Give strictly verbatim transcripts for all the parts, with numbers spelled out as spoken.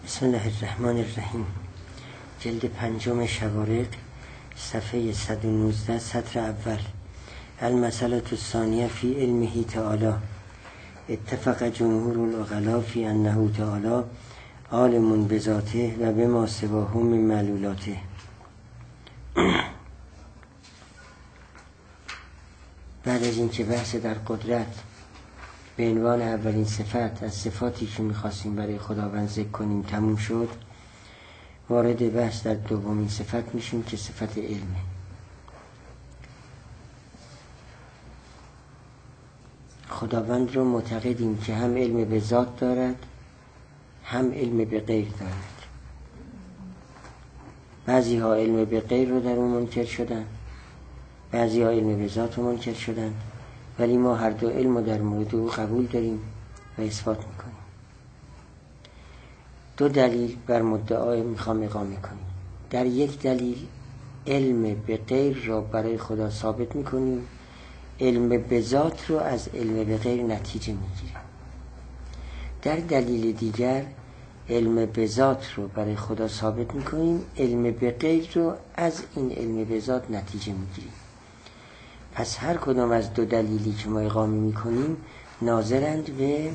بسم الله الرحمن الرحیم. جلد پنجم شوارق، صفحه صد و نوزده، سطر اول. المسألة الثانیه فی علمه تعالی. اتفق جمهور العقلاء فی انه تعالی عالم بذاته و بما سواه من معلولاته. بعد از اینکه بحث در قدرت به عنوان اولین صفت از صفاتی که می‌خواستیم برای خداوند ذکر کنیم تموم شد، وارد بحث در دومین صفت میشیم که صفت علمه. خداوند رو معتقدیم که هم علم به ذات دارد هم علم به غیر دارد. بعضی ها علم به غیر رو در اون منکر شدن، بعضی ها علم به ذات رو منکر شدن، ولی ما هر دو علم رو در مورد او قبول داریم و اثبات میکنیم. دو دلیل بر مدعا میخوام اقامه کنیم. در یک دلیل علم به غیر را برای خدا ثابت میکنیم، علم به ذات رو از علم به غیر نتیجه میگیریم. در دلیل دیگر علم به ذات رو برای خدا ثابت میکنیم، علم به غیر رو از این علم به ذات نتیجه میگیریم. پس هر کدام از دو دلیلی که ما اقامه میکنیم ناظرند به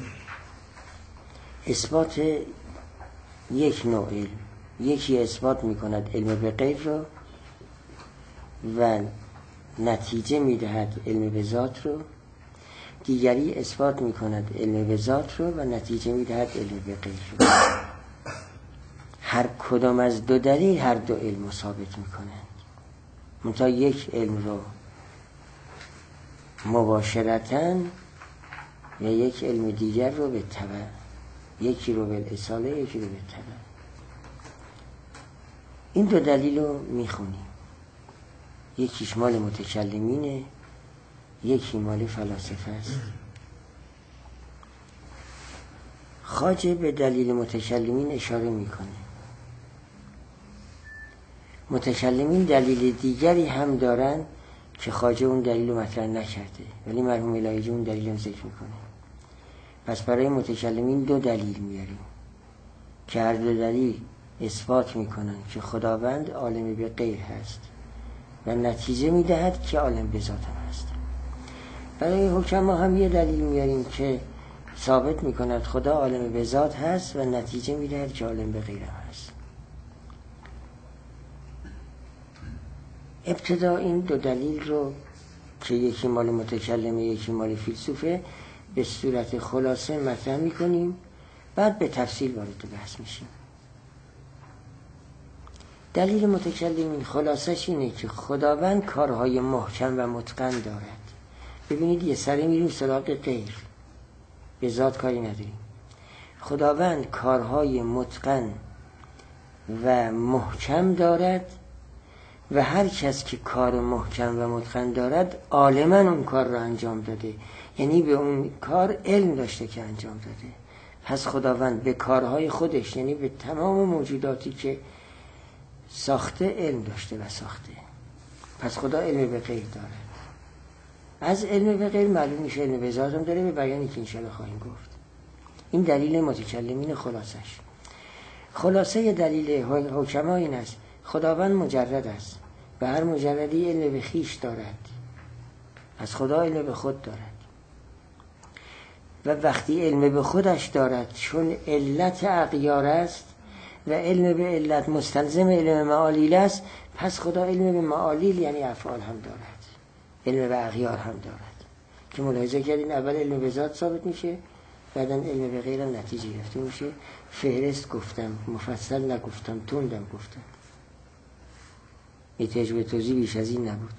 اثبات یک نوع علم. یکی اثبات میکند علم به غیر رو و نتیجه میدهد علم به ذات رو، دیگری اثبات میکند علم به ذات رو و نتیجه میدهد علم به غیر رو. هر کدام از دو دلیل هر دو علم رو ثابت میکنند، منتها یک علم رو مباشرتاً و یک علم دیگر رو به تبع، یکی رو به اصاله یکی رو به تبع. این دو دلیل رو میخونیم، یکیش مال متکلمینه، یکی مال فلاسفه است. خواجه به دلیل متکلمین اشاره میکنه. متکلمین دلیل دیگری هم دارن که خواجه اون دلیل رو مطرح نکرده، ولی مرحوم الهی اون دلیل رو ذکر میکنه. پس برای متکلمین دو دلیل میاریم که هر دو دلیل اثبات میکنن که خداوند عالم به غیر هست و نتیجه میدهد که عالم به ذات هم هست. برای حکما هم یه دلیل میاریم که ثابت میکند خدا عالم به ذات هست و نتیجه میدهد که عالم به غیر هم هست. ابتدا این دو دلیل رو که یکی مال متکلمه یکی مال فیلسوفه به صورت خلاصه مطرح میکنیم، بعد به تفصیل وارد بحث میشیم. دلیل متکلمین خلاصش اینه که خداوند کارهای محکم و متقن دارد. ببینید یه سری میریم سراغ غیر، به ذات کاری نداریم. خداوند کارهای متقن و محکم دارد و هر کس که کار محکم و متقن دارد عالماً اون کار را انجام داده، یعنی به اون کار علم داشته که انجام داده. پس خداوند به کارهای خودش، یعنی به تمام موجوداتی که ساخته، علم داشته و ساخته. پس خدا علم به غیر دارد. از علم به غیر معلوم میشه علم به ذات هم داره، به بیانی که انشاءالله خواهیم گفت. این دلیل متکلمین خلاصش. خلاصه دلیل حکما این است خداوند مجرد است و هر مجردی علم به خیش دارد، از خدا علم به خود دارد و وقتی علم به خودش دارد چون علت اغیار است و علم به علت مستلزم علم معالیل است، پس خدا علم به معالیل یعنی افعال هم دارد، علم به اغیار هم دارد که ملاحظه کردین اول علم به ذات ثابت میشه، بعدن علم به غیر هم نتیجه گرفته میشه. فهرست گفتم، مفصل نگفتم، تندم گفتم، احتیاج به توضیح بیش از این نبود.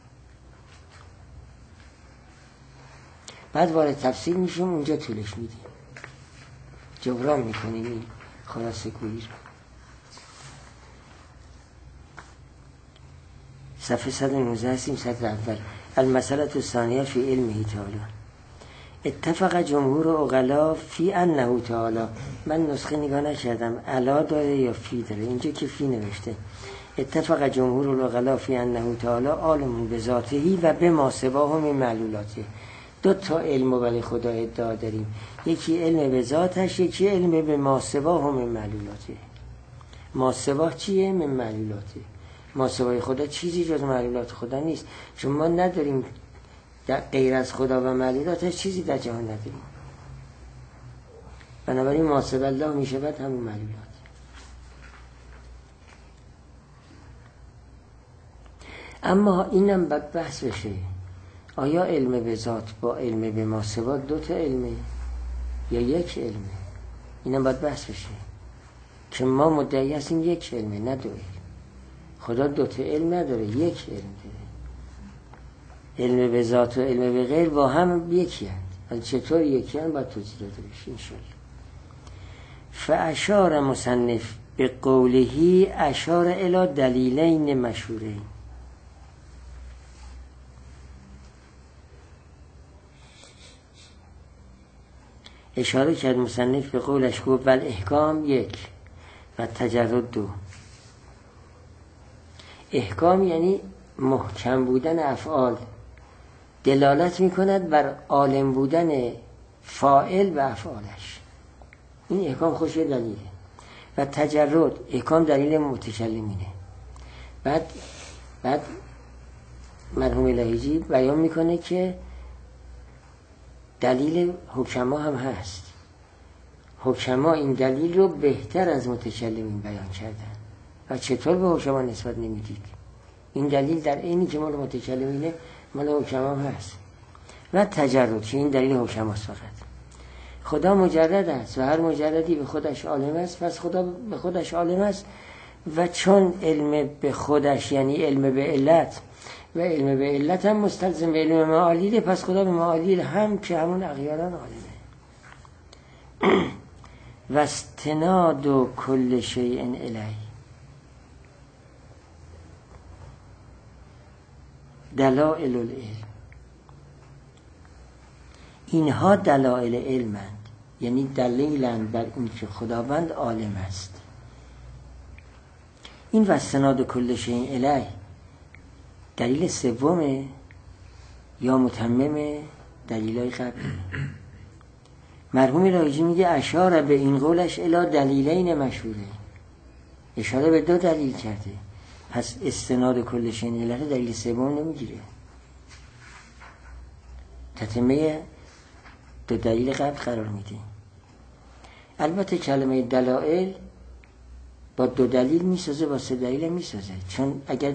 بعد وارد تفصیل میشیم، اونجا طولش میدیم، جبران میکنیم این خلاصه گویی رو. صفحه صد و نوزده هستیم، سطر اول. المسألة الثانیه فی علمه تعالی. اتفق جمهور عقلاء فی انه تعالی. من نسخه نگاه نکردم علا داره یا فی داره، اینجا که فی نوشته. اتفق جمهور العقلاء فی انه تعالی عالم بذاته و بما سواه من معلولاته. دو تا علم ولی خدا ادعا داریم، یکی علم به ذاتش، یکی علم به ماسوا هم من معلولاته. ماسوا چیه؟ من معلولاته. ماسوای خدا چیزی جز معلولات خدا نیست، چون ما نداریم در غیر از خدا و معلولاتش چیزی در جهان نداریم. بنابراین ماسوا الله میشه بعد همون معلولات. اما اینم باید بحث بشه، آیا علم به ذات با علم به ماسوا دو تا علمه یا یک علمه؟ اینم باید بحث بشه که ما مدعی هستیم یک علمه نه دو علم. خدا دو تا علم نداره، یک علم داره. علم به ذات و علم به غیر با هم یکی هست. چطور یکی هست باید توضیح داده بشه انشاءالله. فاشار مصنف به قولهی اشار الی دلیلین مشهورین. اشاره کرد مصنف به قولش، گفت بل احکام یک و تجرد دو. احکام یعنی محکم بودن افعال، دلالت میکند بر عالم بودن فاعل و افعالش. این احکام خوش دلیله. و تجرد، احکام دلیل متکلمینه. بعد بعد مرحوم لهیجی بیان میکنه که دلیل حکما هم هست. حکما این دلیل رو بهتر از متکلمین بیان کردن. و چطور به حکما نسبت نمیدید؟ این دلیل در عینی که مال متکلمینه مال حکما هم هست. و تجرد که این دلیل حکما است. فقط خدا مجرد است و هر مجردی به خودش عالم است، پس خدا به خودش عالم است. و چون علم به خودش یعنی علم به علت و علم به علت هم مستلزم به علم معالیله، پس خدا به معالیل هم که همون اغیاران عالمه. و استناد و کل شیء الیه، دلائل العلم. اینها دلائل علمند، یعنی دلیلند بر این که خداوند عالم است. این و استناد کل شیء الیه دلیل سومه یا متمم دلیلای قبلی. مرحوم لایجی میگه اشاره به این قولش الی دلیلین مشهوره، اشاره به دو دلیل کرده، پس استناد کل شیء الیه دلیل سوم نمیگیره، تتمه دو دلیل قبل قرار میده. البته کلمه دلائل با دو دلیل میسازه، با سه دلیل میسازه، چون اگر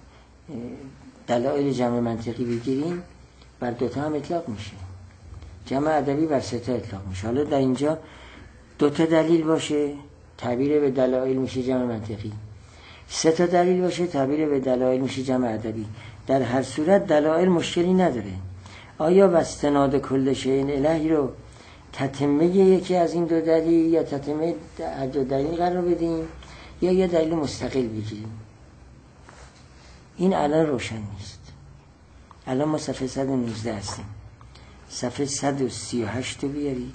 دلائل جمع منطقی بگیریم بر دوتا هم اطلاق میشه، جمع ادبی بر سه تا اطلاق میشه. حالا در اینجا دوتا دلیل باشه تعبیر به دلائل میشه جمع منطقی، سه تا دلیل باشه تعبیر به دلائل میشه جمع ادبی. در هر صورت دلائل مشکلی نداره. آیا واستناد کل شیء الیه رو تتمه یکی از این دو دلیل یا تتمه دو دلیل قرار بدیم یا یه دلیل مستقل بگیریم؟ این الان روشن نیست. الان ما صفحه صد و نوزده هستیم. صفحه صد و سی و هشت رو بیارید.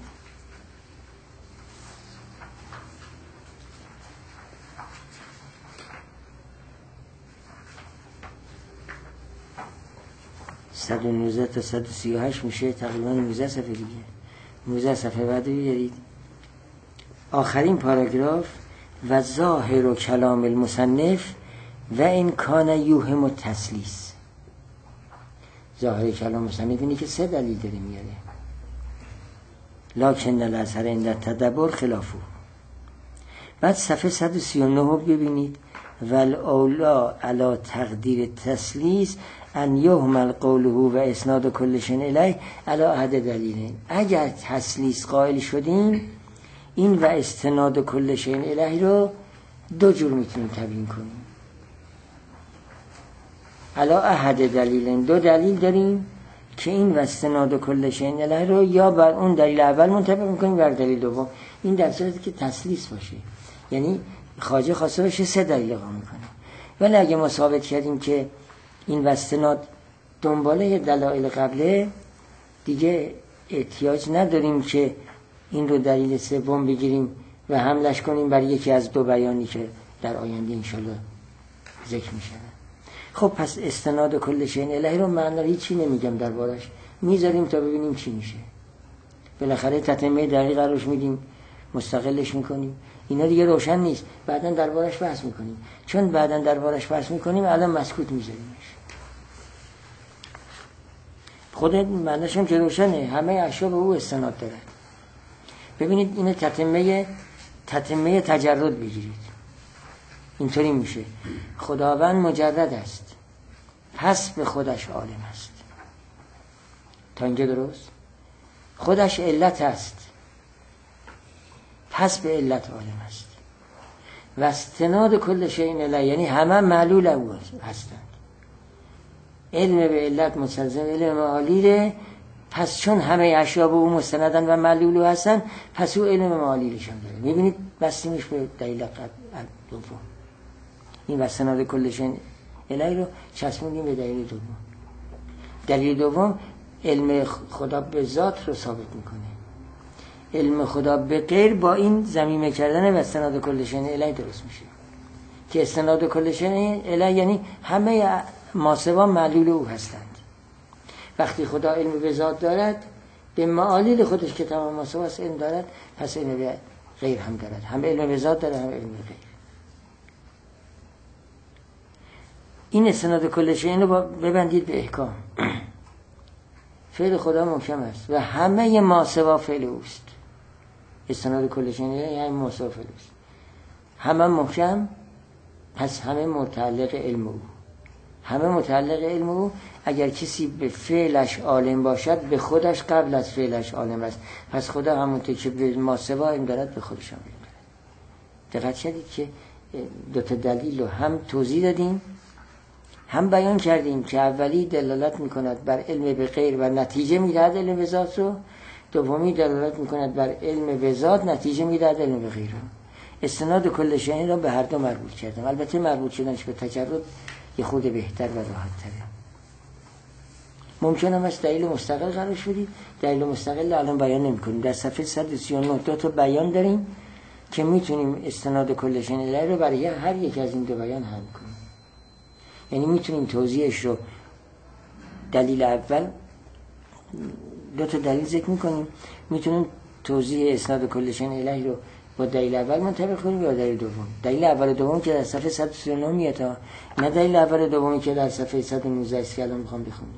صد و نوزده تا صد و سی و هشت میشه تقریبا نوزده صفحه دیگه. نوزده صفحه بعد رو بیارید. آخرین پاراگراف و ظاهر و کلام المصنف و این کان یوهم و تسلیس. ظاهر کلام مصنف اینه که سه دلیل داره میاره، لکن الاظهر عند تدبر خلافو. بعد صفحه صد و سی و نه رو ببینید. والاولا علی تقدیر تسلیس ان یهمل قوله و اسناد کل شیء الیه علی احد دلیلین. اگر تسلیس قائل شدیم این و استناد کل شیء الیه رو دو جور میتونیم تبیین کنیم. علا احد دلیلن، دو دلیل داریم که این و استناد کل شیء الیه رو یا بر اون دلیل اول منطبق میکنیم بر دلیل دوم. این در صورتی که تسلیس باشه، یعنی خواجه خواسته باشه سه دلیل اقامه میکنه. ولی اگه ما ثابت کردیم که این و استناد دنباله دلایل قبله، دیگه احتیاج نداریم که این رو دلیل سوم بگیریم و حملش کنیم بر یکی از دو بیانی که در آینده انشالله ذکر میشه. خب پس استناد کل شیء الیه رو من هیچی نمیگم دربارش، میذاریم تا ببینیم چی میشه. بالاخره تتمه دقیق قرارش میدیم، مستقلش میکنیم، اینا دیگه روشن نیست، بعداً دربارش بحث میکنیم. چون بعداً دربارش بحث میکنیم الان مسکوت میذاریمش. خود معنیش هم که روشنه، همه اشیا به او استناد دارد. ببینید اینو تتمه تتمه تجرد بگیرید، اینطوری میشه: خداوند مجرد است، پس به خودش عالم است. تا اینجا درست؟ خودش علت است، پس به علت عالم است. و استناد کل شیء الیه، یعنی همه معلول او هستند. علم به علت مستلزم علم معالیه، پس چون همه اشیا به او مستندن و معلول او هستن، پس او علم معالیش هم داره. میبینید بستیمش به دلیل دوم. این استناد کل شیء الیه رو چسبوندیم به دلیل دوم. دلیل دوم علم خدا به ذات رو ثابت میکنه. علم خدا به غیر با این ضمیمه کردن و استناد کل شیء الیه درست میشه، که استناد کل شیء الیه یعنی همه ماسوا معلول او هستند. وقتی خدا علم به ذات دارد، به معالل خودش که تمام ماسوا است علم دارد، پس علم به غیر هم دارد. هم علم به ذات دارد، هم علم به غیر. این استناد کل شیء رو ببندید به احکام. فعل خدا محکم است و همه ماسوا فعل اوست. استناد کل شیء یعنی ماسوا فعل اوست. همه محکم، پس همه متعلق علم او. همه متعلق علم او. اگر کسی به فعلش عالم باشد، به خودش قبل از فعلش عالم است. پس خدا همونطور که به ماسوا علم دارد، به خودش هم علم دارد. دقت کردید که دو تا دلیل رو هم توضیح دادیم، هم بیان کردیم که اولی دلالت میکند بر علم به غیر و نتیجه میدهد علم به ذات رو، دومی دلالت میکند بر علم به ذات، نتیجه میدهد علم به غیر رو. استناد کل شیء را به هر دو مربوط کردم. البته مربوط شدنش به تجرد یه خود بهتر و راحت تره. ممکنه از دلیل مستقل قرار شدید، دلیل مستقل الان بیان نمی کنیم. در صفحه صد و سی و نه دو تا بیان داریم که میتونیم استناد کل شیء الیه رو برای هر یک از این دو بیان حل کنیم. یعنی میتونیم توضیحش رو دلیل اول دو تا دلیل ذکر میکنیم، میتونیم توضیح اسناد کل شیء الیه رو با دلیل اول منطبق کنیم یا دلیل دوم. دلیل اول و دوم که در صفحه صد و سی و نه میاد، نه دلیل اول و دومی که در صفحه صد و نوزده است که الان میخوام بخونیم.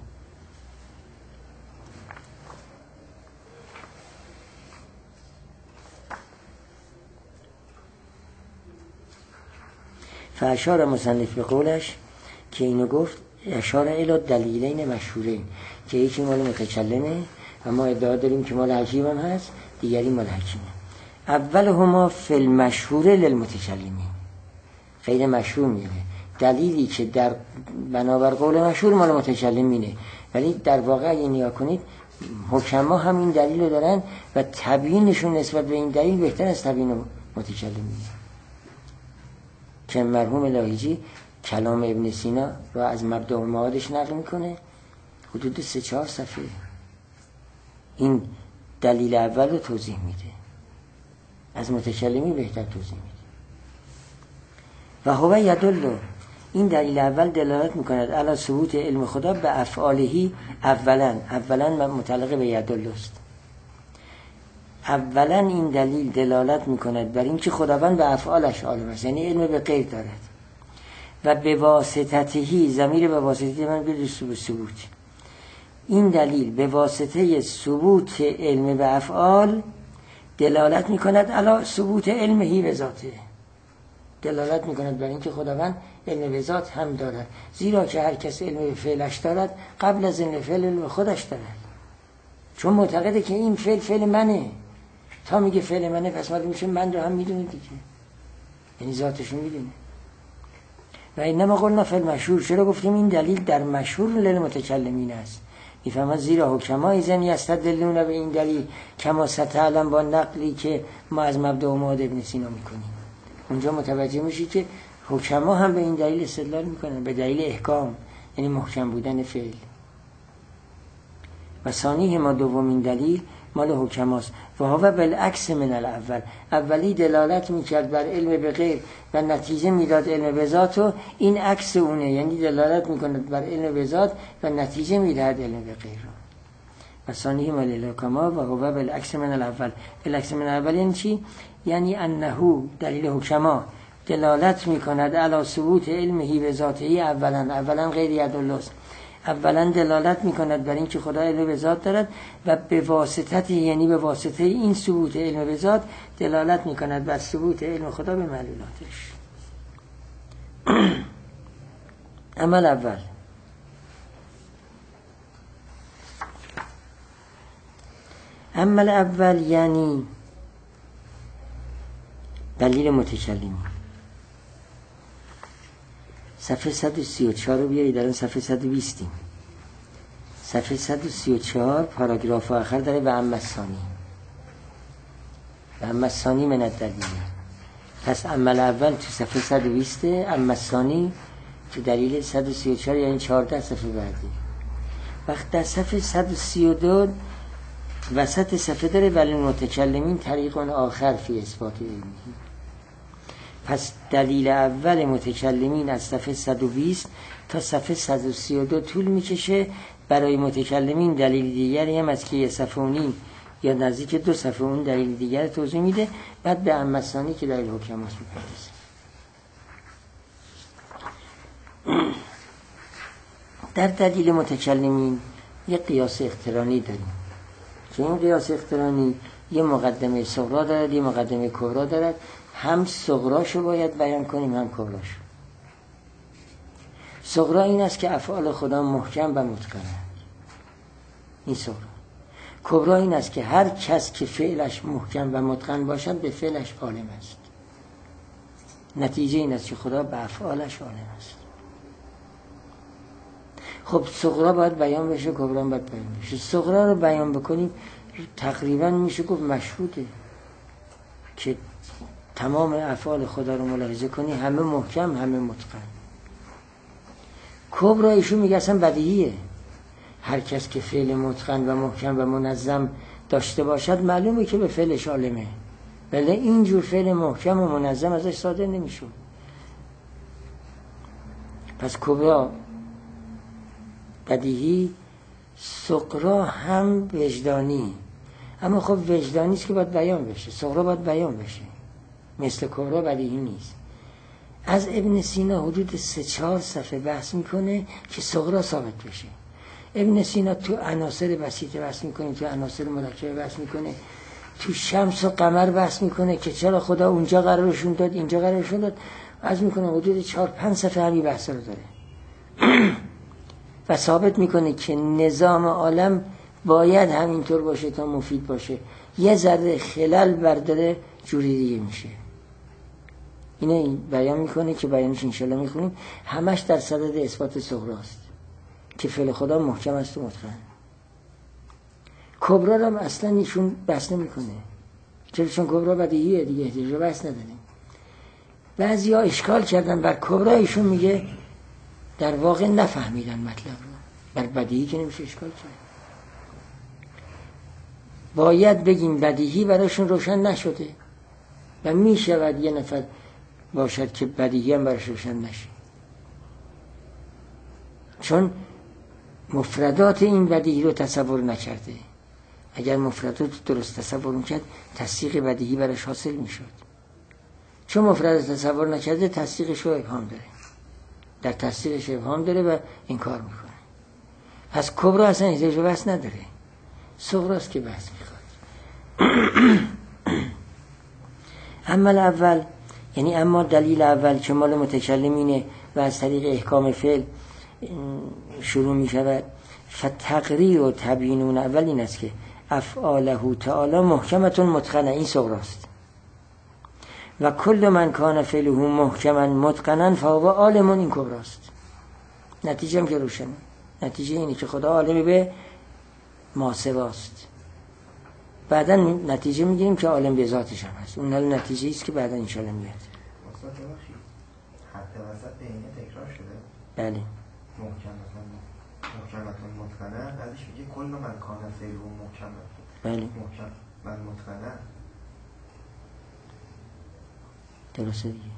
فاشار مصنف به قولش که اینو گفت، اشاره الی دلیلین مشهورین، که یکی مال متکلمه و ما ادعا داریم که مال حکیم هم هست، دیگری مال حکیمه. اول هما فی المشهور للمتکلمین، غیر مشهور میگه دلیلی که در بنابر قول مشهور مال متکلمینه، ولی در واقع اگه نیا کنید حکما هم این دلیل رو دارن و تبیینشون نسبت به این دلیل بهتر از تبیین متکلمینه. که مرحوم لاهیجی کلام ابن سینا رو از مبدأ المعادش نقل میکنه، حدود سه چهار صفحه این دلیل اول رو توضیح میده، از متکلمی بهتر توضیح میده. و هو یدل، این دلیل اول دلالت میکند علی ثبوت علم خدا به افعالهی. اولا اولا متعلق به یدل است. اولا این دلیل دلالت میکند بر این که خداوند به افعالش عالم است، یعنی علم به غیر دارد. و به واسطتهی، ضمیر به واسطه من به ثبوت، این دلیل به واسطه ثبوت علم به افعال دلالت میکند علی ثبوت علمهی به ذاته، دلالت میکند بر این که خداوند علم به ذات هم دارد، زیرا که هر کس علم به فعلش دارد قبل از علم فعل علم خودش دارد، چون معتقده که این فعل فعل منه. تا میگه فعل منه پس معلوم میشه من رو هم میدونه دیگه، یعنی ذاتشو میدونه. و اینما قلنا فعل مشهور، چرا گفتیم این دلیل در مشهور للمتکلمین است؟ میفهمد زیرا حکما ایزن یستدلون به این دلیل کما ستعلم با نقلی که ما از مبدأ و معاد ابن سینا میکنیم. اونجا متوجه میشی که حکما هم به این دلیل استدلال میکنن، به دلیل احکام، یعنی محکم بودن فعل. و ثانی ما دومین دلیل مال حکماست. و هو بالعکس من الاول، اولی دلالت میکرد بر علم به غیر و نتیجه میداد علم به ذات، و این عکس اونه، یعنی دلالت میکند بر علم به ذات و نتیجه میدهد علم به غیر. و ثانیه للحکما و هو بالعکس من الاول. بالعکس من الاول یعنی چی؟ یعنی انه دلیل حکما دلالت میکند علی ثبوت علمه به ذاته اولا اولا غیر یدل است. اولا دلالت میکند بر اینکه خدا علم به ذات دارد و به واسطه یعنی به واسطه این ثبوت علم به ذات دلالت میکند بر ثبوت علم خدا به معلولاتش. عمل اول عمل اول یعنی دلیل متکلمی. صفحه صد و سی و چهار رو بیارید، در اون صفحه صد و بیست. صفحه صد و سی و چهار پاراگراف آخر داره و اما الثانی و اما الثانی من الدلیل. پس عمل اول تو صفحه صد و بیست، اما الثانی تو دلیل صد و سی و چهار، یعنی چهارده صفحه بعدی. وقت در صفحه صد و سی و دو وسط صفحه داره ولی متکلمین طریق آخر فی اثبات علمی. پس دلیل اول متکلمین از صفحه صد و بیست تا صفحه صد و سی و دو طول میکشه. برای متکلمین دلیل دیگری هم از که یه صفحه و نیم یا نزدیک دو صفحه اون دلیل دیگر توضیح میده. بعد به اما الثانی که دلیل حکماست میپردازه. در دلیل متکلمین یه قیاس اقترانی داریم که این قیاس اقترانی یه مقدمه صغرا دارد یه مقدمه کبرا دارد. هم صغراشو باید بیان کنیم هم کبراشو. صغرا این است که افعال خدا محکم و متقنند، این صغرا. کبرا این است که هر کس که فعلش محکم و متقن باشد به فعلش عالم است. نتیجه این است که خدا به افعالش عالم است. خب صغرا باید بیان بشه، کبرا باید بیان بشه. صغرا رو بیان بکنیم تقریبا میشه گفت مشهوده که تمام افعال خدا رو ملاحظه کنی همه محکم همه متقن. کبرا ایشون میگه اصلا بدیهیه، هر کس که فعل متقن و محکم و منظم داشته باشد معلومه که به فعلش عالمه، ولی اینجور فعل محکم و منظم ازش صادر نمیشه. پس کبرا بدیهی، صغرا هم وجدانی. اما خب وجدانی است که باید بیان بشه، صغرا باید بیان بشه، مثل کبرا بدیهی نیست. از ابن سینا حدود سه چهار صفحه بحث میکنه که صغرا ثابت بشه. ابن سینا تو عناصر بسیطه بحث میکنه، تو عناصر مرکبه بحث میکنه، تو شمس و قمر بحث میکنه که چرا خدا اونجا قرارشون داد اینجا قرارشون داد. از میکنه حدود چهار پنج صفحه همین بحث رو داره و ثابت میکنه که نظام عالم باید همینطور باشه تا مفید باشه. یه ذره خلل برداره جوری دیگه میشه. اینه این بیان میکنه که بیانش انشالله میخونیم. همش در صدد اثبات صغراست که فعل خدا محکم است و متقن. کبرا رو هم اصلا ایشون بحث نمیکنه، چرا؟ چون کبرا بدیهیه دیگه، احتیاج به بحث نداریم. بعضیا اشکال کردن بر کبرا، ایشون میگه در واقع نفهمیدن مطلب رو. بر بدیهی که نمیشه اشکال کرد، باید بگیم بدیهی براشون روشن نشده و میشود یه نفر باشد که بدیهی هم براش روشن نشه، چون مفردات این بدیهی رو تصور نکرده. اگر مفردات درست تصور میکرد تصدیق بدیهی براش حاصل میشد. چون مفردات تصور نکرده تصدیقش رو ابهام داره، در تصدیقش ابهام داره و انکار میکنه. پس کبرا اصلا احتیاج به بحث نداره، صغراست که بحث میخواد. عمل اول یعنی اما دلیل اول که مال متکلمینه و از طریق احکام فعل شروع می شود. فتقریر و تبیینون اول این است که افعاله تعالی محکمتون متقنه، این صغراست. و کل من کان فعله محکما متقنا فهو عالم، این کبراست. نتیجه هم که روشنه، نتیجه اینه که خدا عالم به ما سواست. بعدا نتیجه میگیریم که عالم به ذاتش هم هست. اون نتیجه است که بعدا انشاءالله میاد. حتی وسط بینه تکرار شده. بله. محکمتون محکمتون متقنه، بعدش میگه کل من کان فعله محکمتون. بله. محکم من متقنه. درسته دیگه.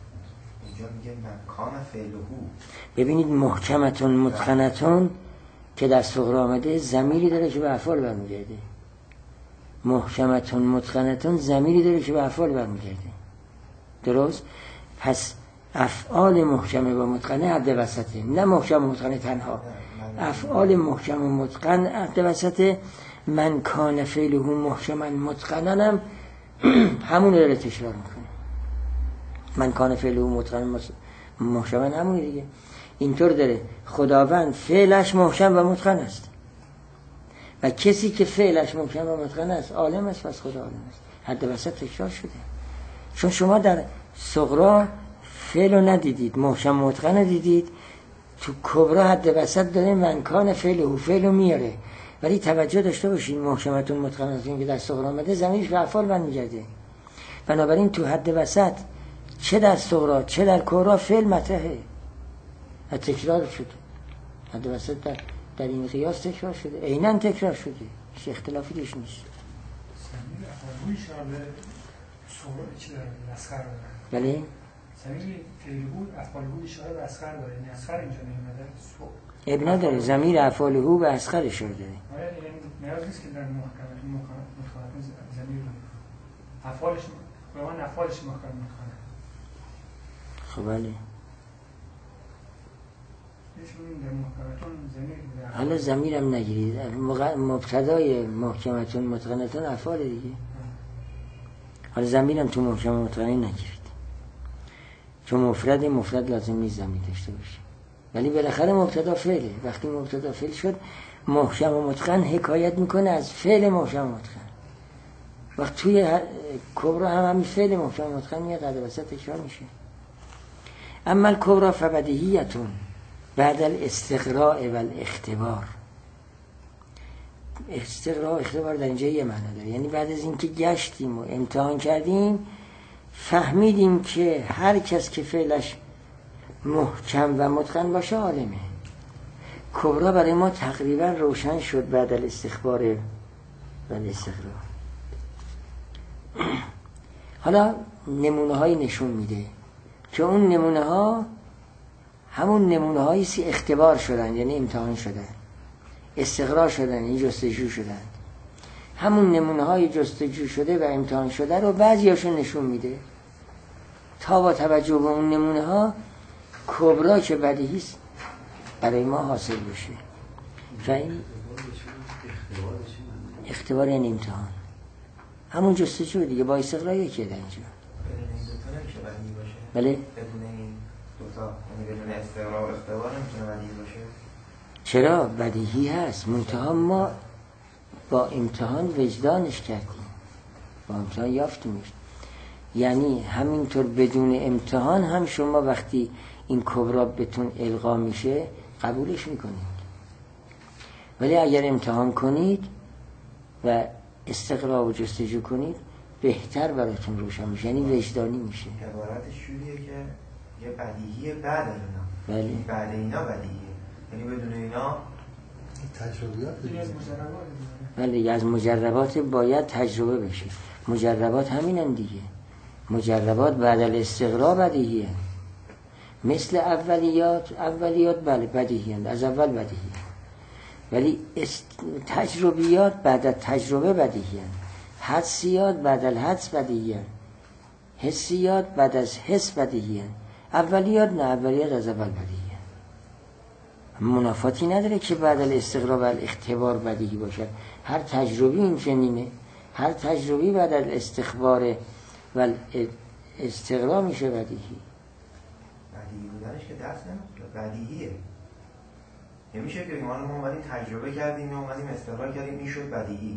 اینجا میگه من کان فعله. ببینید محکمتون متقنتون که در صغرا آمده ضمیری داره که به افعال برمیگرده. محکمتون متقنتون ضمیری داره که به افعال برمیگرده. درست؟ پس افعال محکمه و متقنه حد وسطه، نه محکم و متقنه تنها. افعال محکم و متقن حد وسطه. من کان فعله محکما متقنا هم همون رو تکرار میکنه. من کان فعله متقنا محکما همون دیگه. اینطور داره خداوند فعلش محکم و متقن است و کسی که فعلش محکم و متقن است عالم است، پس خدا عالم است. حد وسط تکرار شده. چون شما در صغرا فعل رو ندیدید، محکم و متقن رو دیدید، تو کبرا حد وسط داره من کان فعله و فعل رو میاره. ولی توجه داشته باشید محکمتون متقنتون که در صغرا آمده ضمیرش به افعال برمیگرده. بنابراین تو حد وسط چه در صغرا چه در کبرا فعل مطرحه و تکرار شده. حد وسط در, در این قیاس تکرار شده، عیناً تکرار شده، هیچ اختلافی توش نیست. ضمیر افعال اشاره صغرا چه داره؟ اصغر داره. بله؟ ضمیر فعل بود افعال بود اشاره به اصغر داره. یعنی اصغر اینجا نمیاد. اب نداره، ضمیر افعال هو به اصغر اشاره داره. آره یعنی نیاز نیست که در محکمه متقنه ضمیر رو افعالش به من افعالش محکم میکنه. خب بله. حالا ضمیرم نگیرید، مبتدای محکمتون متقنتون افعال دیگه. حالا ضمیرم تو محکم متقنه نگیرید، چون مفرد مفرد لازم نیست ضمیر داشته باشه. ولی بالاخره مبتدا فعله. وقتی مبتدا فعل شد محکم و متقن حکایت میکنه از فعل محکم و متقن. وقت توی کبرا هم همین فعل محکم و متقن میاد قد وسط تکرار میشه. اما الکبرا فبدیهیتون بعد الاستقراء و الاختبار. استقراء و اختبار در اینجا یه معنی داره، یعنی بعد از اینکه گشتیم و امتحان کردیم فهمیدیم که هر کس که فعلش محکم و متقن باشه عالمه. کبرا برای ما تقریبا روشن شد بعد الاستخبار و الاستقراء. حالا نمونه های نشون میده که اون نمونه ها همون نمونه هایی سی اختبار شدن، یعنی امتحان شدن، استقرار شدن، این جستجو شدن. همون نمونه های جستجو شده و امتحان شده رو بعضی هاشون نشون میده تا با توجه به اون نمونه ها کبرا که بدیهیست برای ما حاصل بشه. و این اختبار یعنی امتحان، همون جستجو دیگه با استقرار یکیه در اینجا. بله؟ دوتا یعنی بدون استقرار و اختبار نمیتونه بدیهی باشه؟ چرا؟ بدیهی هست. منتها ما با امتحان وجدانش کردیم، با امتحان یافتیمش. یعنی همینطور بدون امتحان هم شما وقتی این کبرا بهتون القا میشه قبولش میکنید. ولی اگر امتحان کنید و استقرار و جستجو کنید بهتر براتون روشن میشه، یعنی وجدانی میشه. عبارتش جوریه که یه بدیهیه بعد از اینا. بله. بعد اینا بدیهیه، یعنی بدون اینا تجربیات دیگه. بله، از مجربات باید تجربه بشه. مجربات همینن دیگه. مجربات بعد الاستقرار بدیهیه. مثل اولیات، اولیات بله بدیهیند، از اول بدیهیه. ولی است... تجربیات بعد از تجربه بدیهیند. حدسیات بعد از حدس بدیهیند. حسیات بعد از حس بدیهیند. اولیات نه، اولیات از اول بدیهیند. منافاتی نداره که بعد الاستقرار و الاختبار بدیهی باشه. هر تجربی این چنینه. هر تجربی بعد از الاستخبار و استقرار میشه بدیهی. بدیهی بودنش که دست نمیشه، بدیهیه. نمیشه که ما اومدیم تجربه کردیم و اومدیم استقرار کردیم این شد بدیهی.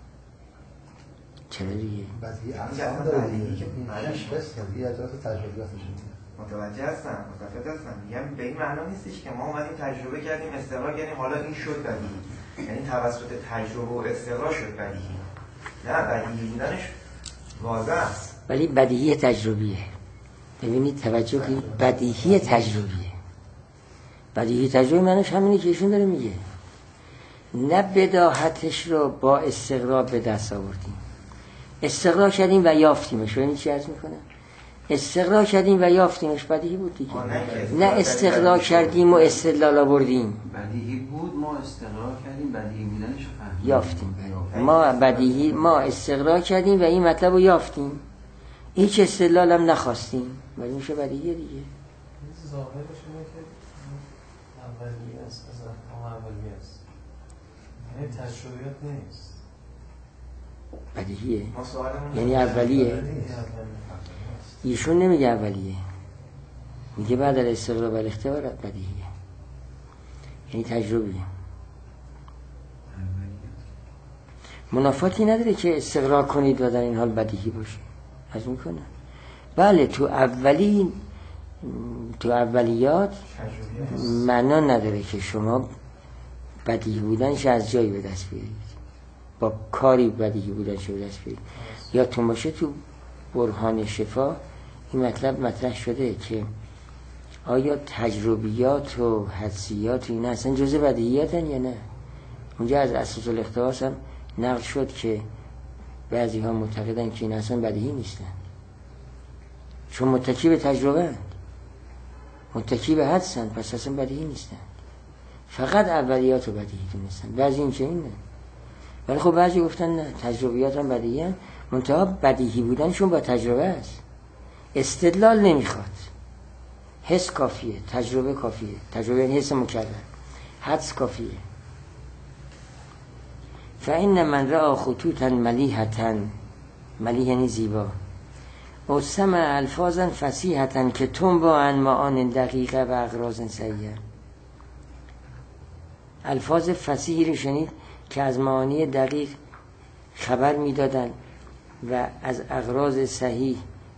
چرا دیگه؟ بدیهی اصلا داره دیگه که معنیش بسته دیگه از تجربیاتش متوجه هستم، متفق هستم. میگم به این معنا نیستش که ما اومدیم تجربه کردیم استقرار کردیم حالا این شد بدیهی، یعنی توسط تجربه و استقرار شد بدیهی. نه، بدیهی بودنش واضح است. ولی بدیهی تجربیه. ببینید توجه کنید، بدیهی تجربیه. بدیهی تجربی معنیش همینه که ایشون داره میگه. نه بداهتش رو با استقرار به دست آوردیم، استقرار کردیم و یافتیمش. ببینید چی عرض میکنه؟ استقرا کردیم و یافتیمش، بدیهی بود دیگه. نه استقرا کردیم و استدلال آوردیم. بدیهی بود، ما استقرا کردیم، بدیهی بودنش فهمیدیم، یافتیم. ما بدیهی ما استقرا کردیم و این مطلب رو یافتیم، هیچ استدلال هم نخواستیم، ولی میشه بدیهی دیگه. ظاهرش اینه که اولیه است، از احکام اولیه است، یعنی تجربیات نیست، بدیهیه، یعنی اولیه. ایشون نمیگه اولیه، میگه بعد از استقرار و اختبار بدیهیه، یعنی تجربیه. منافاتی نداره که استقرار کنید و در این حال بدیهی باشه، از اون کنه. بله تو اولی تو اولیات معنا نداره که شما بدیهی بودنش از جایی به دست بیارید، با کاری بدیهی بودنش به دست بیارید. یا تو باشه تو برهان شفا این مطلب مطرح شده که آیا تجربیات و حدسیات این اصلا جزء بدیهیاتن یا نه. اونجا از اساس الاقتباس هم نقل شد که بعضی ها معتقدن که این اصلا بدیهی نیستن، چون متکی به تجربه هست، متکی به حدسن، پس اصلا بدیهی نیستن، فقط اولیات رو بدیهی دونستن. بعضی این که اینه، ولی خب بعضی گفتن نه تجربیات هم بدیهی هست، منتها بدیهی بودنشون با تجربه است. استدلال نمیخواد، حس کافیه، تجربه کافیه. تجربه یعنی حس مکرر، حدس کافیه. فإن من رأى خطوطا ملیحة، ملیح یعنی زیبا، و سمع الفاظا فصیحة که تنبع عن معان دقیقه و اغراض صحیحه. الفاظ فصیحی رو شنید که از معانی دقیق خبر میدادن و از اغراض صحیح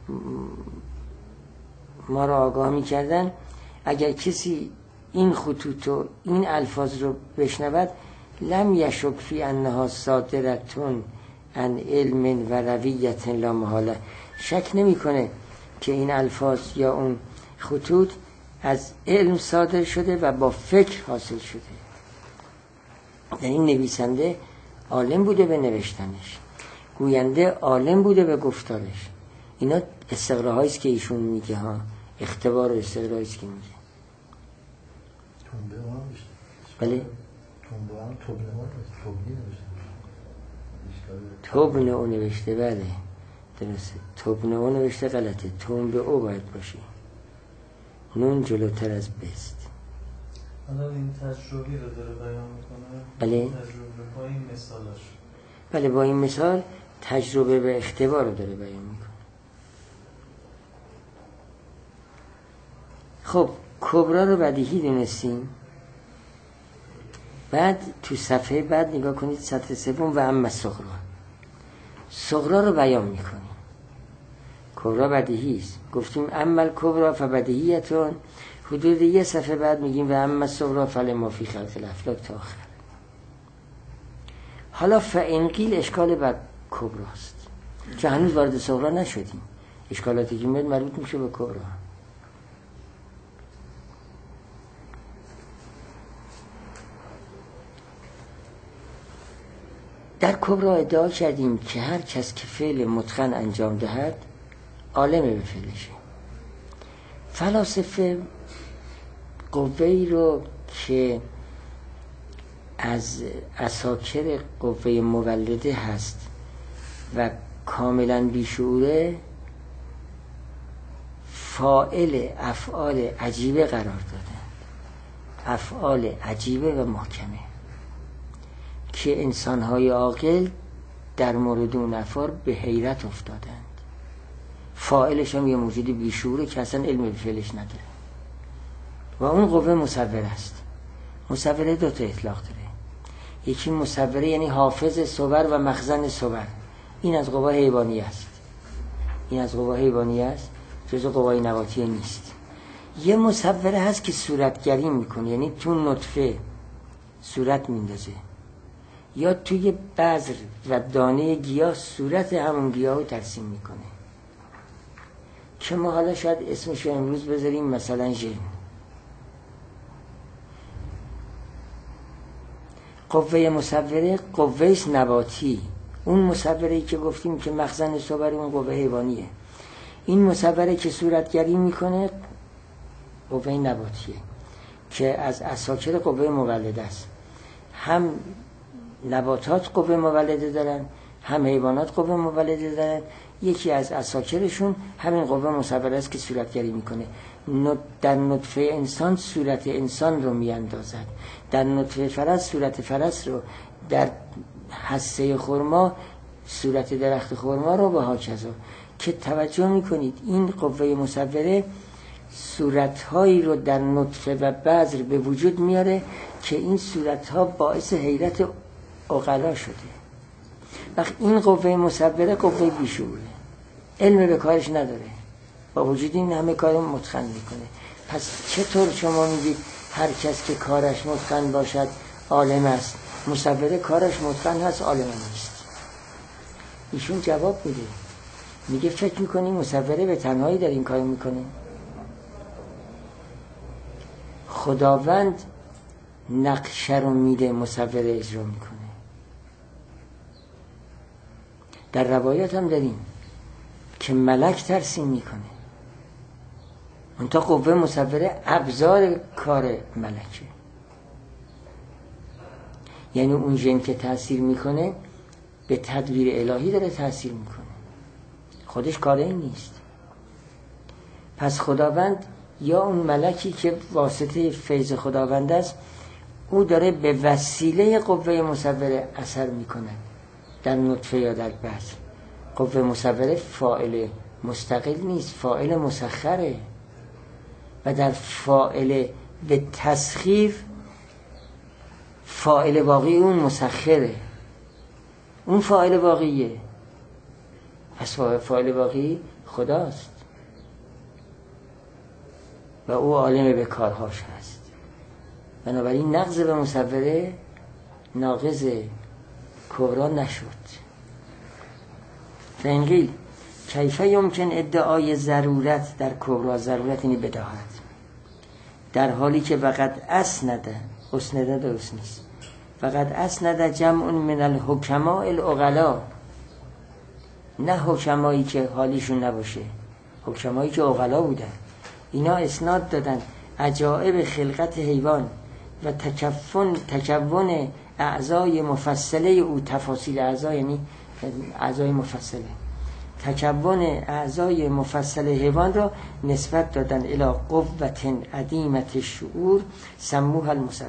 ما را آگاه میکردن. اگر کسی این خطوط و این الفاظ رو بشنود لم یشک فی انها صادرتون عن علم و رویت لا محاله، شک نمیکنه که این الفاظ یا اون خطوط از علم صادر شده و با فکر حاصل شده. یعنی این نویسنده عالم بوده به نوشتنش، گوینده عالم بوده به گفتارش. اینا استقراهایی است که ایشون میگه ها، اختبار و استقراهایی است که میگه. تنبه ها نوشته. بله؟ تنبه ها تبنه ها تبنی نوشته. تبنه او نوشته، بله درسته. تبنه او نوشته غلطه، تنبه او باید باشه، نون جلوتر از بست. حالا این تجربی رو داره بیان میکنه. بله. تجربه با این مثالاش. بله با این مثال تجربه و اختبار رو داره بیان میکنه. خب کبرا رو بدیهی دونستیم. بعد تو صفحه بعد نگاه کنید، سطر سوم و اما صغرا، صغرا رو بیان میکنیم. کبرا بدیهی است، گفتیم اما الکبرا فبدیهیتون، حدود یه صفحه بعد میگیم و اما صغرا فلما فی خلق الافلاک تا آخر. حالا فإن قیل اشکال بر کبراست، چون هنوز وارد صغرا نشدیم، اشکالاتی که میاد مربوط میشه به کبرا. در کبرا ادعا کردیم که هر کس که فعل متقن انجام دهد عالم به فعلشه. فلاسفه قوه‌ای رو که از اساکر قوه مولده هست و کاملا بیشعوره فاعل افعال عجیبه قرار دادن، افعال عجیبه و محکمه که انسان‌های عاقل در مورد اون افعال به حیرت افتادند. فاعلش هم یه موجود بیشعوره که اصلا علم به فعلش نداره و اون قوه مصوره است. مصوره دو تا اطلاق داره، یکی مصوره یعنی حافظ صور و مخزن صور، این از قوه حیوانی است، این از قوه حیوانی است، جزو قوه نباتی نیست. یه مصوره هست که صورتگری میکنه، یعنی تو نطفه صورت میندازه یا توی بذر و دانه گیاه صورت همون گیاه رو ترسیم میکنه که ما حالا شاید اسمش رو امروز بذاریم مثلا ژن. قوه مصوره قوه نباتی، اون مصوره‌ای که گفتیم که مخزن صور اون قوه حیوانیه. این مصوره که صورتگری میکنه قوه نباتیه که از اساکر قوه مولده است. هم نباتات قوه مولده دارن، هم حیوانات قوه مولده دارن. یکی از اساکرشون همین قوه مصوره است که صورتگری میکنه. در نطفه انسان صورت انسان رو میاندازد، در نطفه فرس صورت فرس رو، در حصه خرما صورت درخت خرما رو و هاکذا. که توجه میکنید این قوه مصوره صورتهایی رو در نطفه و بذر به وجود میاره که این صورتها باعث حیرت عقلا شده. وقت این قوه مصوره قوه بیشعوره، علم به کارش نداره، با وجود این همه کار متقن میکنه. پس چطور شما میگید هر کس که کارش متقن باشد عالم است؟ مصوره کارش متقن هست، عالم نیست. ایشون جواب میده، میگه فکر میکنی مصوره به تنهایی در این کار میکنه؟ خداوند نقشه رو میده، مصوره اجرا میکنه. در روایت هم داریم که ملک ترسیم میکنه. منتها قوه مصوره ابزار کار ملکه. یعنی اون ژن که تأثیر میکنه به تدبیر الهی داره تأثیر میکنه، خودش کار این نیست. پس خداوند یا اون ملکی که واسطه فیض خداوند است، او داره به وسیله قوه مصوره اثر میکنه در نطفه یا در بذر. قوه مصوره فاعل مستقل نیست، فاعل مسخره و در فاعل به تسخیر فاعل واقعی اون مسخره، اون فاعل واقعیه. پس فاعل واقعی خداست و او عالم به کارهاش هست. بنابراین نقض به مصوره ناقض کبرا نشد. فانقیل کیف یمکن ادعای ضرورت در کبرا، ضرورت اینی بداهت، در حالی که وقد اسنده، اسنده درست نیست، وقد اسنده جمع من الحکماء العقلا، نه حکمایی که حالیشون نباشه، حکمایی که عقلا بودن، اینا اسناد دادن عجائب خلقت حیوان و تکفن تکون اعضای مفصله او. تفاصیل اعضا یعنی اعضای مفصله، تکون اعضای مفصل حیوان را نسبت دادن الی قوة عدیمة الشعور سموها المصوره.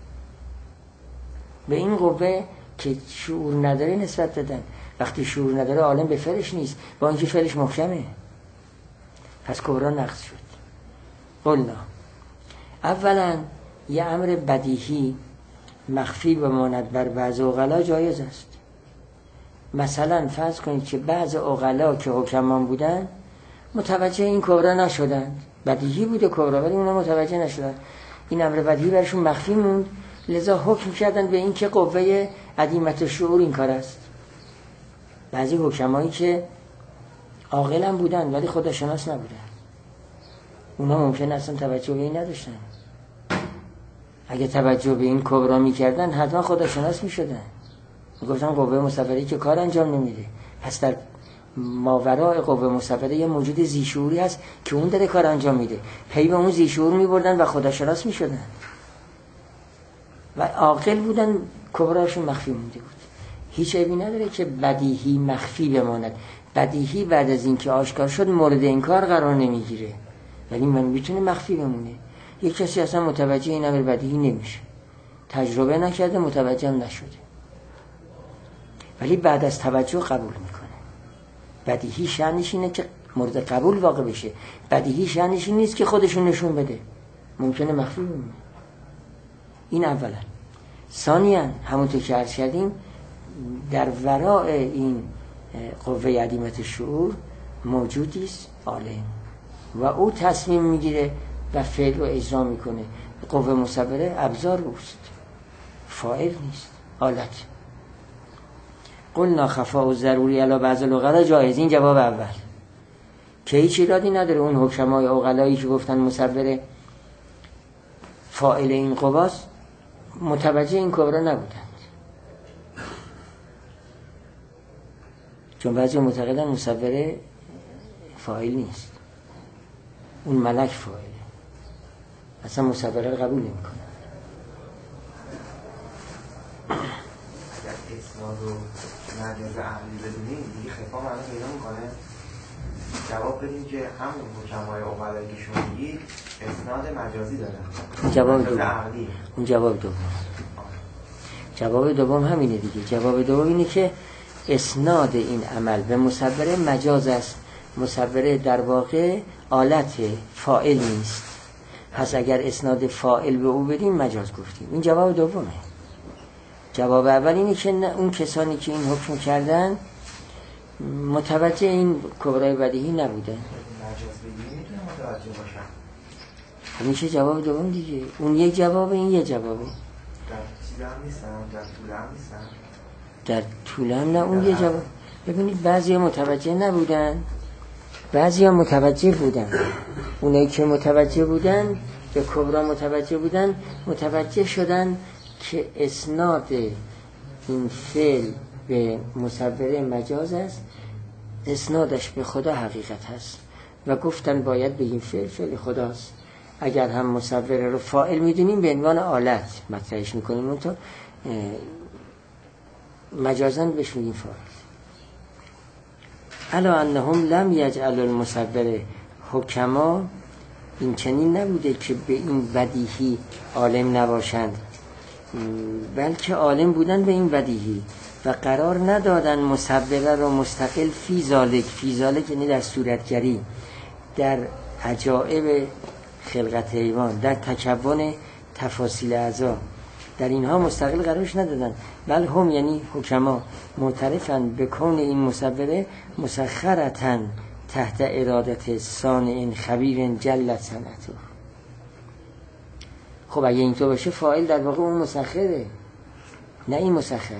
به این قوه که شعور نداره نسبت دادن. وقتی شعور نداره عالم به فعلش نیست، با اینکه فعلش محکمه. پس کبرا نقض شد. قلنا اولا یه امر بدیهی مخفی بماند بر بعض عقلا جایز است. مثلا فرض کنید که بعض عقلا که حکمان بودن متوجه این کبرا نشدن، بدیهی بوده کبرا ولی اونا متوجه نشدن، این امر بدیهی برشون مخفی موند، لذا حکم کردن به این که قوه عدیمت الشعور این کار است. بعضی حکمایی که عاقل هم بودن ولی خداشناس نبودن، اونا ممکن اصلا توجه به این نداشتن. اگه توجه به این کبرا میکردن حتما خداشناس میشدن، میگفتن قوه مصوره که کار انجام نمیده. پس در ماورای قوه مصوره یه موجود ذی‌شعوری هست که اون داره کار انجام میده، پی به اون ذی‌شعور میبردن و خداشناس میشدن و عاقل بودن، کبراشون مخفی مونده بود. هیچ عیبی نداره که بدیهی مخفی بماند. بدیهی بعد از اینکه آشکار شد مورد انکار قرار نمیگیره، ولی من میتونه مخفی بمونه. یک کسی اصلا متوجه این امر بدیهی نمیشه، تجربه نکرده، متوجه هم نشده، ولی بعد از توجه قبول میکنه. بدیهی شأنش اینه که مورد قبول واقع بشه، بدیهی شأنش این نیست که خودشون نشون بده، ممکنه مخفی بمونه. این اولا. ثانیاً همونطور که عرض کردیم در ورای این قوه عدیمت الشعور موجودی است عالم و او تصمیم میگیره و فعل رو اجرا میکنه. قوه مصوره ابزار اوست، فاعل نیست، حالت. قلنا خفاء و ضروری علی بعض العقلا جایز. این جواب اول که هیچ ایرادی نداره. اون حکمای عقلایی که گفتن مصوره فاعل این قواست متوجه این کبرا نبودند، چون بعضی معتقدن مصوره فاعل نیست، اون ملک فاعله، اصلا مصوره رو قبول نمی کنه. اگر اسناد و مجاز عقلی بدونیم دیگه خفا معنی پیدا میکنه. جواب بدیم که همون حکمای عقلایی که شما میگید اسناد مجازی داره. جواب دوم اون جواب دوم جواب دوم همینه دیگه. جواب دوم اینه که اسناد این عمل به مصوره مجاز است، مصوره در واقع آلت فاعل نیست، پس اگر اسناد فاعل به او بدیم مجاز گفتیم. این جواب دومه. جواب اول اینه که اون کسانی که این حکم کردن متوجه این کبرای بدیهی نبودن. مجاز بدیهی میتونه متوجه باشن. میشه جواب دوم دیگه. اون یک جوابه، این یک جوابه. در چیز هم نیستن، در طول هم نیستن. در طول هم نه، اون یک جواب. ببینید بعضی ها متوجه نبودن، بعضی ها متوجه بودن. اونایی که متوجه بودن، به کبرا متوجه بودن، متوجه شدن که اسناد این فعل به مصوره مجاز است، اسنادش به خدا حقیقت هست و گفتن باید به این فعل فعل خداست. اگر هم مصوره رو فاعل میدونیم به عنوان آلت مطرحش میکنیم، اون تو مجازن بهش میگیم فاعل. الا انهم لم یجعلوا المصوره حکما، این چنین نبوده که به این بدیهی عالم نباشند، بلکه عالم بودن به این بدیهی و قرار ندادن مصوره را مستقل فی ذالک، فی ذالک یعنی در صورتگری، در عجائب خلقت حیوان، در تکون تفاصیل اعضا، در اینها مستقل قرارش ندادن، بل هم یعنی حکما معترفن به کون این مصوره مسخرتن تحت ارادت صانع خبیر جلت صنعته. خب اگه اینطور باشه فاعل در واقع اون مسخره، نه این مسخر.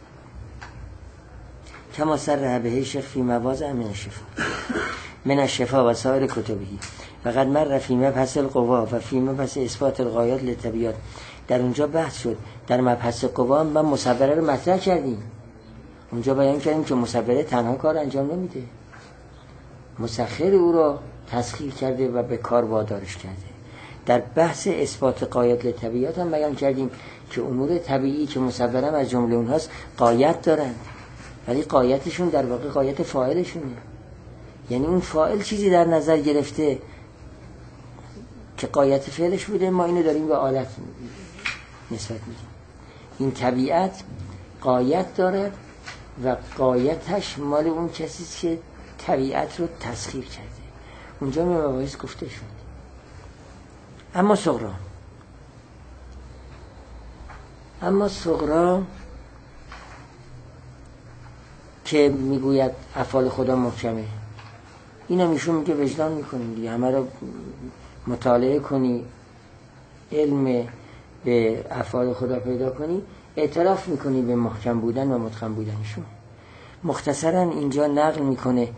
کما صرح به شیخ فی مواضع من الشفا من الشفا و سایر کتبی فقط مر فی مبحث القوا و فی مبحث اثبات الغایات للطبیعات. در اونجا بحث شد، در مبحث قوا هم مصوره رو مطرح کردیم. اونجا بیان کردیم که مصوره تنها کار انجام نمیده، مسخر او را تسخیر کرده و به کار وادارش کرده. در بحث اثبات غایات للطبیعات هم بیان کردیم که امور طبیعی که مصوره هم از جمله اونهاست غایت دارند، ولی غایتشون در واقع غایت فاعلشونه. یعنی اون فاعل چیزی در نظر گرفته که غایت فعلش بوده، ما اینو داریم به آلت نسبت میدیم. این طبیعت غایت دارد و غایتش مال اون کسیست که طبیعت رو تسخیر کرده. اونجا می مباحث گفته شد. اما صغرا اما صغرا که میگوید افعال خدا محکمه، این هم ایشون میگه وجدان میکنیم دیگه، همه رو مطالعه کنی، علم به افعال خدا پیدا کنی، اعتراف میکنی به محکم بودن و متقن بودنشون. مختصرا اینجا نقل میکنه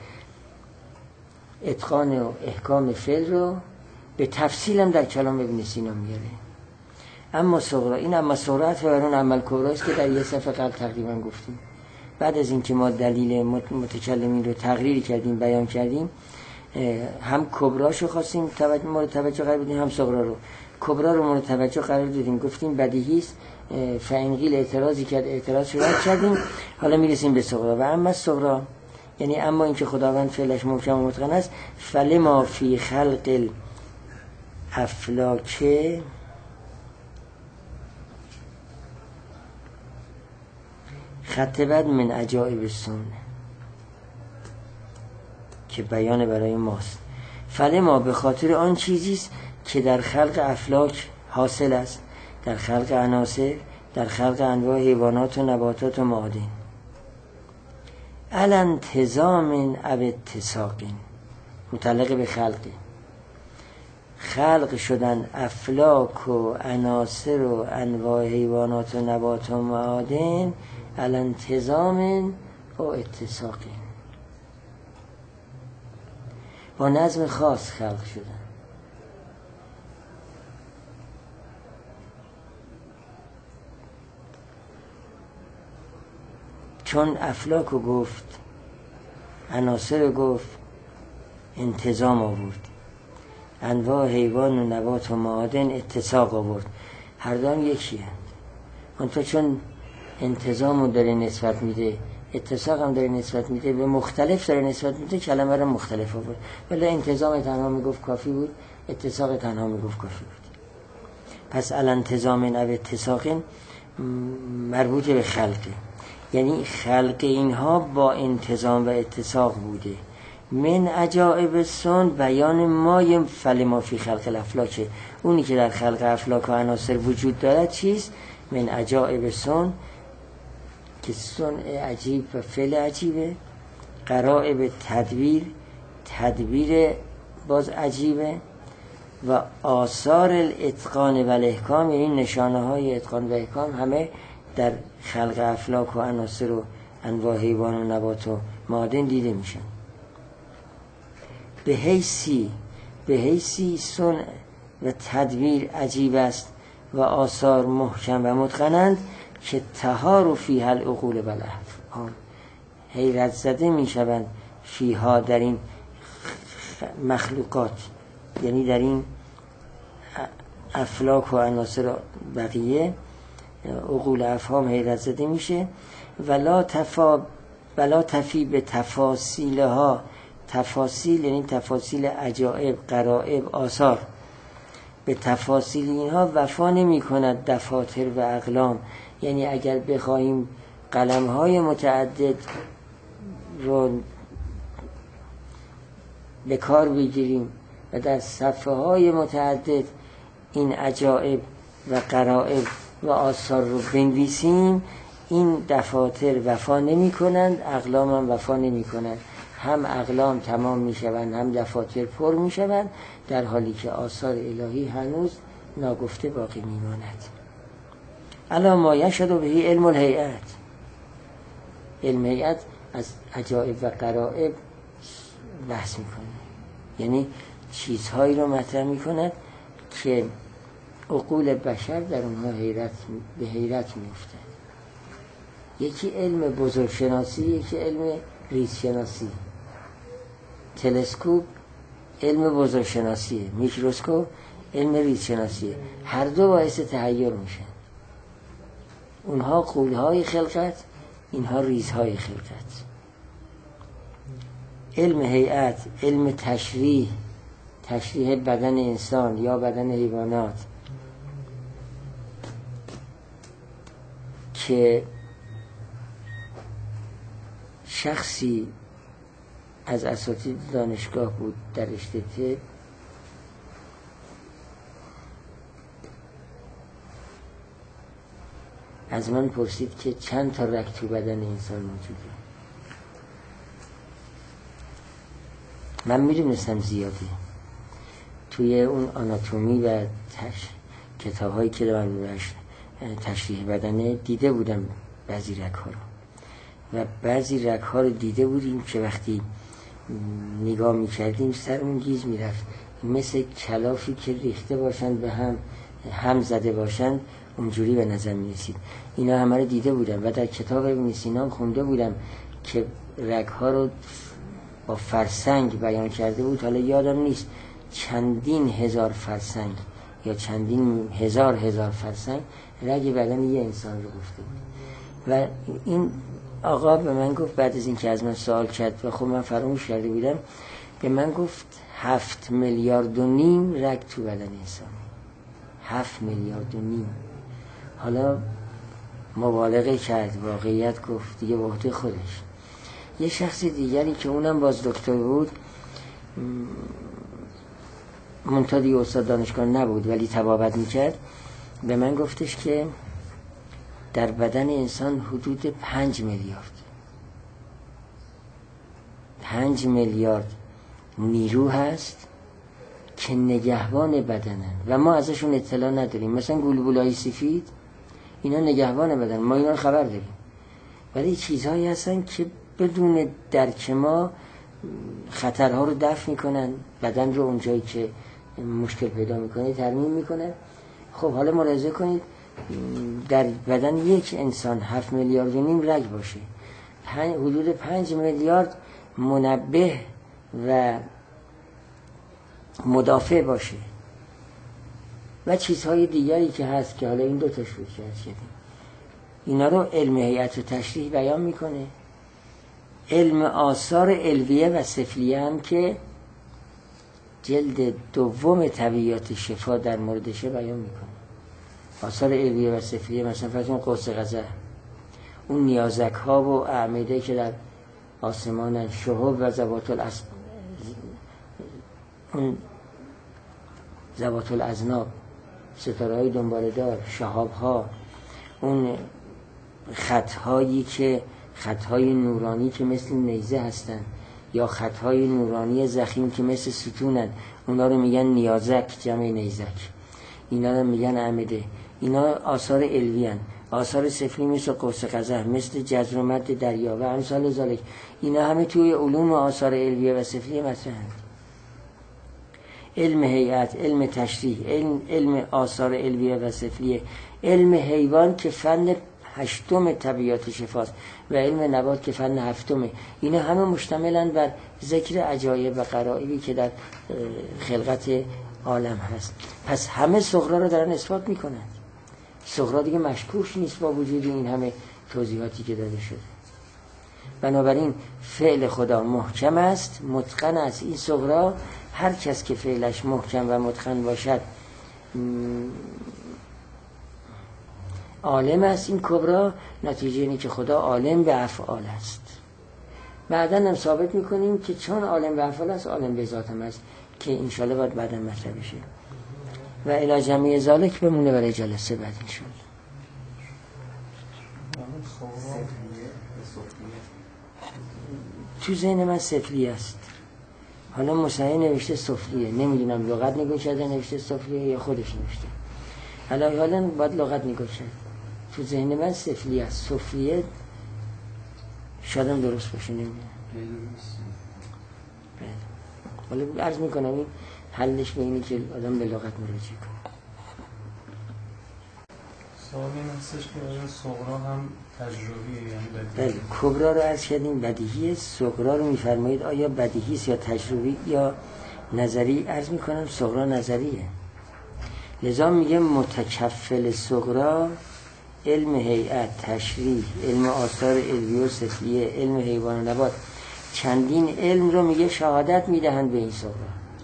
اتقان و احکام فعل رو، به تفصیل هم در کلام ابن سینا میاره. اما صغرا، این اما صغرا اتفاقاً عمل کبراست که در یه صفحه قبل تقریبا گفتیم. بعد از اینکه ما دلیل متکلمین رو تقریر کردیم، بیان کردیم، هم کبراشو خواستیم توجه مورد توجه قرار بدیم، هم صغرا رو. کبرا رو مورد توجه قرار دادیم، گفتیم بدیهی است، فعنقیل اعتراضی کرد، اعتراض رو رد کردیم، حالا میرسیم به صغرا. و اما صغرا یعنی اما اینکه خداوند فعلش محکم و متقن است، فلما فی خلق الافلاک خط بد من عجائب السنه، که بیان برای ماست. فلما به خاطر آن چیزیست که در خلق افلاک حاصل است، در خلق عناصر، در خلق انواع حیوانات و نباتات و معادن. الانتظام او اتساق، متعلق به خلقه، خلق شدن افلاک و عناصر و انواع حیوانات و نبات و معادن، الانتظام و اتساق، با نظم خاص خلق شدن. چون افلاک رو گفت، عناصر رو گفت، انتظام آورد، انواع حیوان و نبات و معادن اتساق آورد. هر دام یکی هست، منتها چون انتظام رو داره نسبت میده، اتساق هم داره نسبت میده، به مختلف داره نسبت میده، کلمه رو مختلف آورد. ولی انتظام تنها میگفت کافی بود، اتساق تنها میگفت کافی بود. پس الانتظام او اتساق مربوط به خلقه، یعنی خلق اینها با انتظام و اتساق بوده. من عجائب سن بیان ما فلما فی خلق الافلاک، اونی که در خلق افلاک و عناصر وجود دارد چیست؟ من عجائب سن، که صنع عجیب و فعل عجیبه، غرائب تدبیر، تدبیر باز عجیبه، و آثار الاتقان و الاحکام، یعنی نشانه های اتقان و احکام همه در خلق افلاک و عناصر و انواع حیوان و نبات و معادن دیده میشن. به حیثی به حیثی صنع و تدبیر عجیب است و آثار محکم و متقنند، که تهار فیها العقول و الافهام، حیرت زده میشوند فیها در این مخلوقات، یعنی در این افلاک و عناصر بقیه، عقول افهام حیرت زده میشه. ولا تفا ولا تفی به تفاصیلها، تفاصیل یعنی تفاصیل عجائب، غرائب، آثار، به تفاصیل اینها وفا نمی کند دفاتر و اقلام. یعنی اگر بخواهیم قلم‌های متعدد رو به کار بگیریم و در صفحه های متعدد این عجائب و غرائب و آثار رو بنویسیم، این دفاتر وفا نمی کنند، اقلام هم وفا نمی کنند. هم اقلام تمام می شوند، هم دفاتر پر می شوند، در حالی که آثار الهی هنوز ناگفته باقی می ماند. الا ما یشهد به علم الهیئت، علم هیئت از عجائب و غرائب بحث می کنه، یعنی چیزهایی رو مطرح می کند که عقول بشر در اونها حیرت به حیرت می افتد. یکی علم بزرگشناسی، یکی علم ریزشناسی. تلسکوپ علم بزرگشناسیه، میکروسکوپ علم ریزشناسیه، هر دو باعث تحیر میشن. اونها غولهای خلقت، اینها ریزهای خلقت. علم هیئت، علم تشریح، تشریح بدن انسان یا بدن حیوانات، که شخصی از اساتید دانشگاه بود در رشته طب، از من پرسید که چند تا رگ تو بدن انسان موجوده. من میدونستم زیاده، توی اون آناتومی و تش... کتاب هایی که من روش تشریح بدنه دیده بودم بعضی رگ ها رو، و بعضی رگ ها رو دیده بودیم که وقتی نگاه میکردیم سرمون گیج میرفت، مثل کلافی که ریخته باشن به هم هم زده باشن، اونجوری به نظر میرسید. اینا همه رو دیده بودم و در کتاب ابن سینا خونده بودم که رگ ها رو با فرسنگ بیان کرده بود. حالا یادم نیست چندین هزار فرسنگ یا چندین هزار هزار فرسنگ رگ بدن یه انسان رو گفته بود. و این آقا به من گفت بعد از این که از من سوال کرد و خب من فراموش کرده بودم، به من گفت هفت میلیارد و نیم رگ تو بدن انسان. هفت میلیارد و نیم. حالا مبالغه کرد، واقعیت گفت دیگه به عهده خودش. یه شخص دیگری که اونم باز دکتر بود، منتدی استاد دانشگاه نبود ولی طبابت میکرد، به من گفتش که در بدن انسان حدود پنج میلیارد پنج میلیارد نیرو هست که نگهبان بدنن و ما ازشون اطلاع نداریم. مثلا گلبولای سفید اینا نگهبان بدن، ما اینا رو خبر داریم، ولی چیزهایی هستن که بدون درک ما خطرها رو دفع میکنن، بدن رو اونجایی که مشکل پیدا میکنه ترمیم میکنن. خب حالا ملاحظه کنید در بدن یک انسان هفت میلیارد و نیم رگ باشه، پنج، حدود پنج میلیارد منبه و مدافع باشه و چیزهای دیگری که هست که حالا این دو تاش رو کردیم. اینا رو علم هیئت و تشریح بیان میکنه. علم آثار علویه و سفلیه هم که جلد دوم طبیعیات شفا در موردشه بیان میکنه. آثار علویه و سفلیه مثلا فرض اون قوس قزح، اون نیازک ها و اعمده که در آسمانن، شهب و ذوات الاس اون ذوات الازناب، ستاره های دنباله دار، شهاب ها، اون خطهایی که خطهای نورانی که مثل نیزه هستن یا خطهای نورانی ضخیم که مثل ستونن، اونا رو میگن نیازک، جمع نیزک. اینا رو میگن اعمده. اینا آثار علوی هن. آثار سفلی مثل قوس قزح، مثل جزر و مد دریا و امثال ذالک، اینا همه توی علوم آثار علویه و سفلی مطرحند. علم هیئت، علم تشریح، علم, علم آثار علویه و سفلیه، علم حیوان که فن هشتم طبیعیات شفاست و علم نبات که فن هفتمه. اینا همه مشتملن بر ذکر عجایب و غرایبی که در خلقت عالم هست. پس همه صغرا رو دارن اثبات میکنن. صغرا دیگه مشکوک نیست با وجود این همه توضیحاتی که داده شده. بنابراین فعل خدا محکم است، متقن است. این صغرا هر کس که فعلش محکم و متقن باشد عالم است. این کبرا نتیجه اینه که خدا عالم به افعال است. بعدا هم ثابت میکنیم که چون عالم به افعال است عالم به ذات هم است که انشالله باید بعدا مطرح بشه و الی جمعی ذالک بمونه برای جلسه بعد انشالله. تو ذهن من سفلی است. حالا مصحح نوشته سفلیه، نمیدونم لغت نگاه کرده نوشته سفلیه یا خودش نوشته. حالا حالا باید لغت نگاه کرد. تو ذهن من سفلی است. سفلیه شادم درست باشه، نمیدونم. حالا عرض میکنم این حلش به اینی که آدم به لغت مراجعه کنه. سوال این هستش که آیا صغرا هم تجربیه یعنی بدیهی؟ بله، کبرا رو عرض کردیم بدیهیه. صغرا رو میفرمایید آیا بدیهی است یا تجربی یا نظری؟ عرض میکنم صغرا نظریه. لذا میگه متکفل صغرا علم هیئت، تشریح، علم آثار علوی و سفلیه، علم حیوان و نبات، چندین علم رو میگه شهادت میدهند به این صغرا.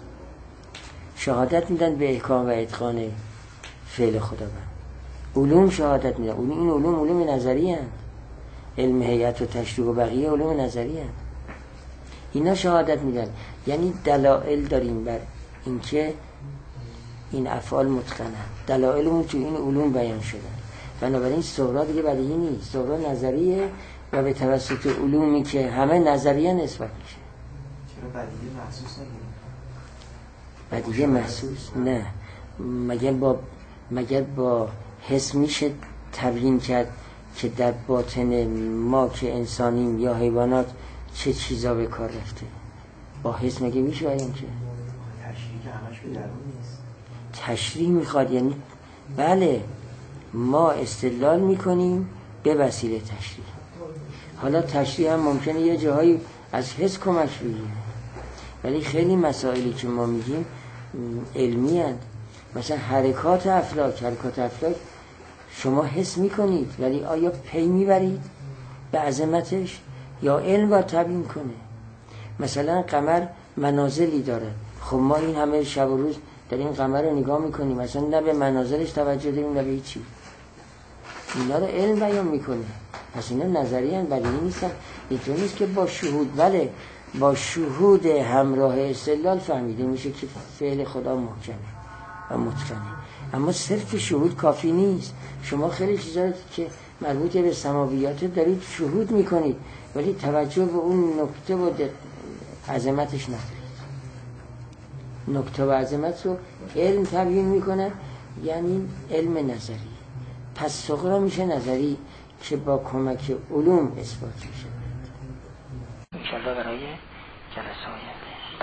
شهادت میدن به احکام و اتقان فعل خداوند. علوم شهادت میدن. این علوم علوم نظری هستند. علم هیئت و تشریح و بقیه علوم نظری هستند. اینا شهادت میدن. یعنی دلائل داریم بر اینکه این افعال متقنه. دلائلمون تو این علوم بیان شده. بنابراین صغرا دیگه بدیهی نیست. صغرا نظریه و به توسط علومی که همه نظریه نسبت میشه. چرا بدیهی محسوس نگیریم؟ بدیهی محسوس؟ نه. مگر با مگر با حس میشه تبیین کرد که در باطن ما که انسانیم یا حیوانات چه چیزا به کار رفته؟ با حس مگه میشه بیان که؟ تشریح که همش به درون نیست. تشریح میخواد یعنی بله ما استدلال میکنیم به وسیله تشریح. حالا تشریح هم ممکنه یه جاهایی از حس کمک بگیره، ولی خیلی مسائلی که ما میگیم علمی هست. مثلا حرکات افلاک حرکات افلاک شما حس میکنید، ولی آیا پی میبرید به عظمتش یا علم با تبیین کنه؟ مثلا قمر منازلی داره. خب ما این همه شب و روز در این قمر رو نگاه میکنیم، مثلا نه به منازلش توجه داریم نه به هیچی. اینا رو علم بیان میکنه. پس اینا نظریه هست، بدیهی نیستن. اینطور نیست که با شهود، بله با شهود همراه استدلال فهمیده میشه که فعل خدا محکمه و متقنه. اما صرف شهود کافی نیست. شما خیلی چیزا که مربوط به سماویات دارید شهود میکنید، ولی توجه به اون نکته و عظمتش ندارید. نکته و عظمت رو علم تبیین میکنه، یعنی علم نظری. پس صغرا میشه نظری که با کمک علوم اثبات میشه. انشاءالله برای جلسه آینده